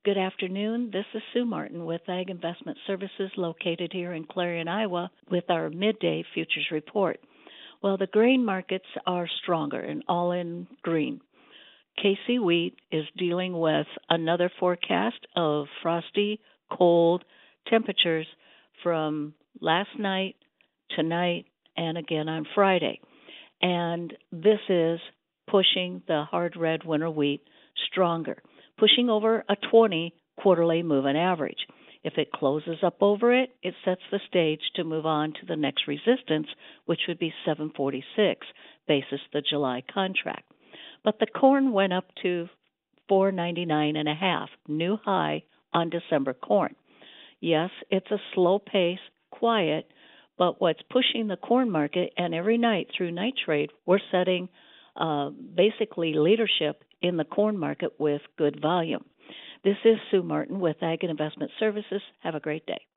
Good afternoon. This is Sue Martin with Ag Investment Services located here in Clarion, Iowa, with our midday futures report. Well, the grain markets are stronger and all in green. KC Wheat is dealing with another forecast of frosty, cold temperatures from last night, tonight, and again on Friday. And this is pushing the hard red winter wheat stronger, pushing over a 20 quarterly moving average. If it closes up over it, it sets the stage to move on to the next resistance, which would be 746 basis the July contract. But the corn went up to 499 and a half, new high on December corn. Yes, it's a slow pace, quiet, but what's pushing the corn market, and every night through night trade, we're setting basically leadership in the corn market with good volume. This is Sue Martin with Ag and Investment Services. Have a great day.